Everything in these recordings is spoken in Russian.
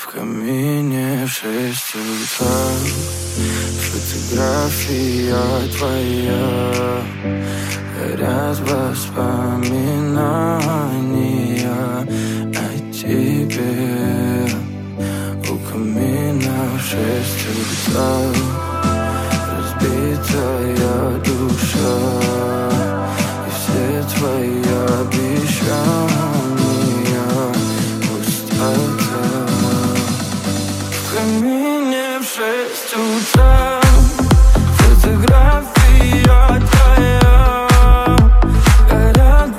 камине в 6 утра. Фотография твоя, горят воспоминания о тебе. У камина в 6 утра, разбитая душа, и все твои обещания пустота. В камине в 6 утра, фотография твоя, горят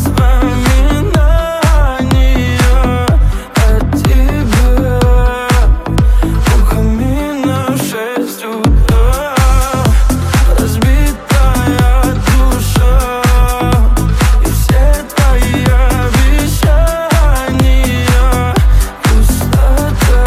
воспоминания о тебе. У камина в 6 утра, разбитая душа, и все твои обещания пустота.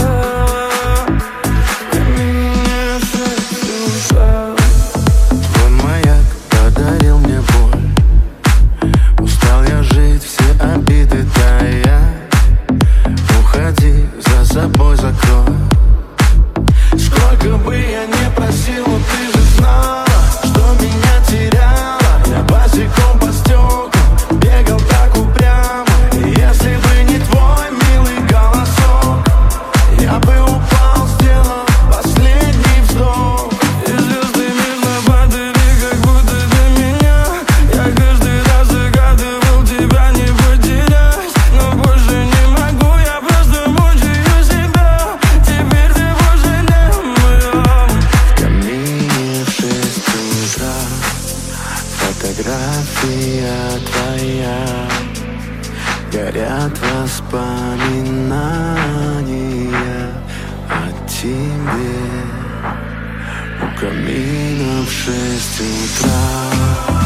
В камине в 6 утра. Твой маяк подарил мне боль. Устал я жить, все обиды тая. Уходи, за собой закрой. Сколько бы я не просил, но ты же знала, что меня теряла. Я босиком по стеклам бегал так упрямо. И если бы не твой милый голосок, я бы упал, сделал последний вздох. И звезды мирно падали, как будто для меня. Я каждый раз загадывал тебя не потерять, но больше не могу, я просто мучаю себя. Теперь ты больше не моя. В камине в 6 утра, фотография твоя, горят воспоминания о тебе. У камина в 6 утра.